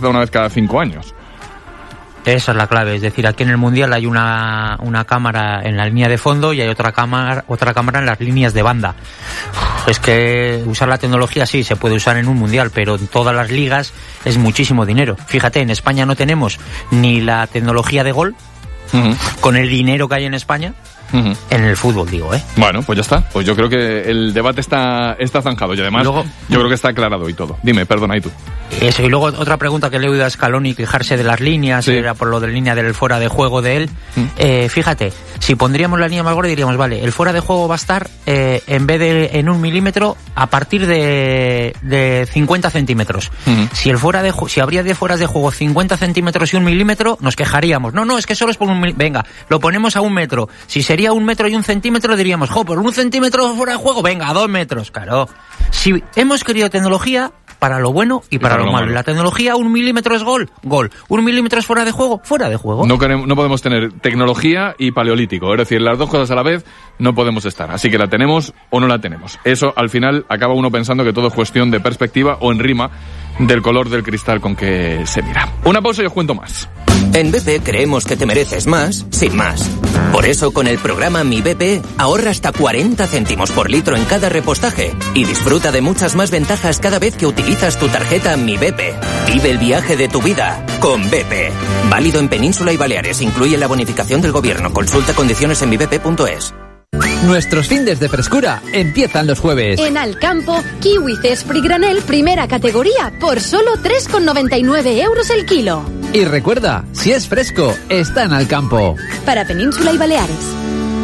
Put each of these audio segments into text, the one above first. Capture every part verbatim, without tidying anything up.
da una vez cada cinco años. Esa es la clave, es decir, aquí en el Mundial hay una, una cámara en la línea de fondo y hay otra cámara, otra cámara en las líneas de banda. Es que usar la tecnología sí, se puede usar en un Mundial, pero en todas las ligas es muchísimo dinero. Fíjate, en España no tenemos ni la tecnología de gol, uh-huh. con el dinero que hay en España, uh-huh. en el fútbol, digo, ¿eh? Bueno, pues ya está. Pues yo creo que el debate está, está zanjado y además luego, yo creo que está aclarado y todo. Dime, perdona, ¿y tú? Eso, y luego otra pregunta que le he oído a Scaloni quejarse de las líneas, sí. era por lo de la línea del fuera de juego de él. Mm. Eh, fíjate, si pondríamos la línea más gorda diríamos, vale, el fuera de juego va a estar eh, en vez de en un milímetro a partir de, de cincuenta centímetros. Mm. Si el fuera de si habría de fueras de juego cincuenta centímetros y un milímetro, nos quejaríamos. No, no, es que solo es por un milímetro. Venga, lo ponemos a un metro. Si sería un metro y un centímetro diríamos, jo, por un centímetro fuera de juego, venga, a dos metros. Claro. Si hemos querido tecnología para lo bueno y para, y para lo, lo malo. malo. La tecnología, un milímetro es gol, gol. Un milímetro es fuera de juego, fuera de juego. No, queremos, no podemos tener tecnología y paleolítico. Es decir, las dos cosas a la vez no podemos estar. Así que la tenemos o no la tenemos. Eso, al final, acaba uno pensando que todo es cuestión de perspectiva o en rima del color del cristal con que se mira. Una pausa y os cuento más. En B P creemos que te mereces más, sin más. Por eso, con el programa Mi B P, ahorra hasta cuarenta céntimos por litro en cada repostaje y disfruta de muchas más ventajas cada vez que utilizas tu tarjeta Mi B P. Vive el viaje de tu vida con B P. Válido en Península y Baleares. Incluye la bonificación del gobierno. Consulta condiciones en mi b p punto es. Nuestros findes de frescura empiezan los jueves. En Alcampo, kiwi Cespri granel primera categoría por solo tres con noventa y nueve euros el kilo. Y recuerda, si es fresco, está en Alcampo. Para Península y Baleares.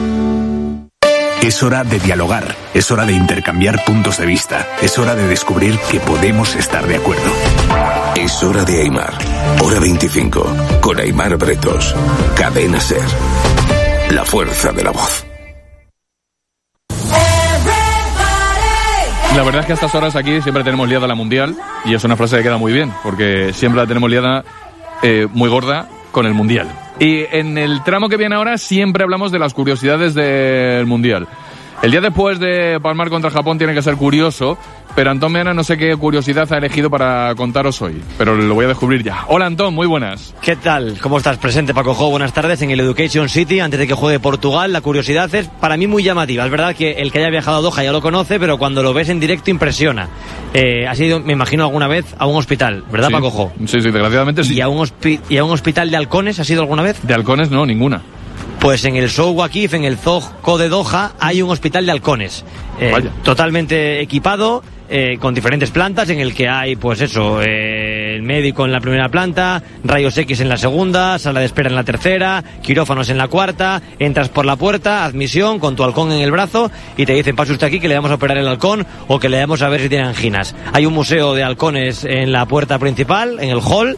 Es hora de dialogar, es hora de intercambiar puntos de vista, es hora de descubrir que podemos estar de acuerdo. Es hora de Aimar. Hora veinticinco. Con Aimar Bretos. Cadena SER. La fuerza de la voz. La verdad es que a estas horas aquí siempre tenemos liada la Mundial y es una frase que queda muy bien porque siempre la tenemos liada eh, muy gorda con el Mundial. Y en el tramo que viene ahora siempre hablamos de las curiosidades del Mundial. El día después de palmar contra Japón tiene que ser curioso, pero Antón Meana no sé qué curiosidad ha elegido para contaros hoy, pero lo voy a descubrir ya. Hola Antón, muy buenas. ¿Qué tal? ¿Cómo estás? Presente Paco Jo, buenas tardes en el Education City antes de que juegue Portugal. La curiosidad es para mí muy llamativa. Es verdad que el que haya viajado a Doha ya lo conoce, pero cuando lo ves en directo impresiona. Eh, has ido, me imagino, alguna vez a un hospital, ¿verdad, sí, Paco Jo? Sí, sí, desgraciadamente sí. ¿Y a, un hospi- ¿Y a un hospital de halcones has ido alguna vez? De halcones no, ninguna. Pues en el Souq Waqif, en el Zoo de Doha, hay un hospital de halcones. Eh, totalmente equipado, eh, con diferentes plantas, en el que hay, pues eso, eh, el médico en la primera planta, rayos X en la segunda, sala de espera en la tercera, quirófanos en la cuarta, entras por la puerta, admisión, con tu halcón en el brazo, y te dicen, pase usted aquí que le vamos a operar el halcón, o que le vamos a ver si tiene anginas. Hay un museo de halcones en la puerta principal, en el hall,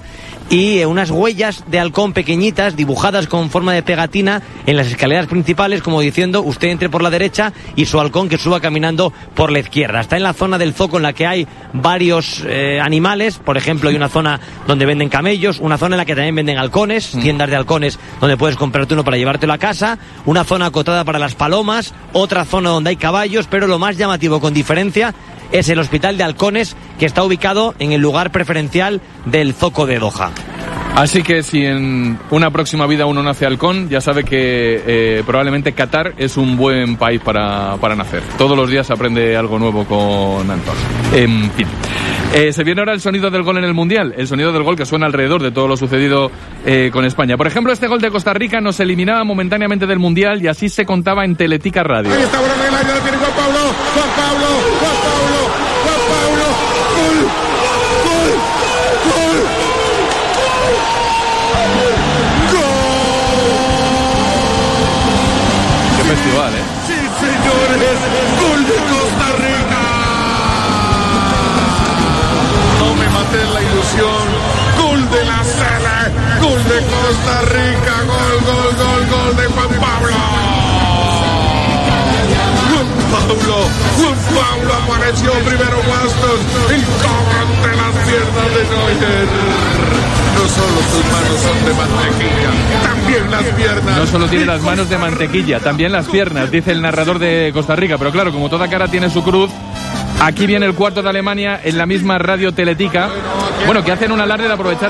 y unas huellas de halcón pequeñitas dibujadas con forma de pegatina en las escaleras principales, como diciendo usted entre por la derecha y su halcón que suba caminando por la izquierda. Está en la zona del zoo en la que hay varios eh, animales. Por ejemplo, hay una zona donde venden camellos, una zona en la que también venden halcones, mm. tiendas de halcones donde puedes comprarte uno para llevártelo a casa, una zona acotada para las palomas, otra zona donde hay caballos, pero lo más llamativo con diferencia es el hospital de halcones, que está ubicado en el lugar preferencial del Zoco de Doha. Así que si en una próxima vida uno nace halcón, ya sabe que eh, probablemente Qatar es un buen país para, para nacer. Todos los días se aprende algo nuevo con Antón. En fin. Eh, se viene ahora el sonido del gol en el Mundial, el sonido del gol que suena alrededor de todo lo sucedido eh, con España. Por ejemplo, este gol de Costa Rica nos eliminaba momentáneamente del Mundial y así se contaba en Teletica Radio. Ahí está, bueno, la ya tiene Juan Pablo, Juan Pablo, Juan Pablo, Juan Pablo, gol, gol, gol, gol. Qué festival, ¿eh? Sí, señores, gol de Costa Rica. No me maté la ilusión. Gol de la sala, gol de Costa Rica, gol, gol, gol, gol de Juan Pablo. Juan Pablo, Juan Pablo apareció primero Waston, el cobro entre las piernas de Neuer. No solo tus manos son de mantequilla, también las piernas. No solo tiene las manos de mantequilla, también las piernas, dice el narrador de Costa Rica. Pero claro, como toda cara tiene su cruz, aquí viene el cuarto de Alemania en la misma radio Teletica. Bueno, que hacen un alarde de aprovechar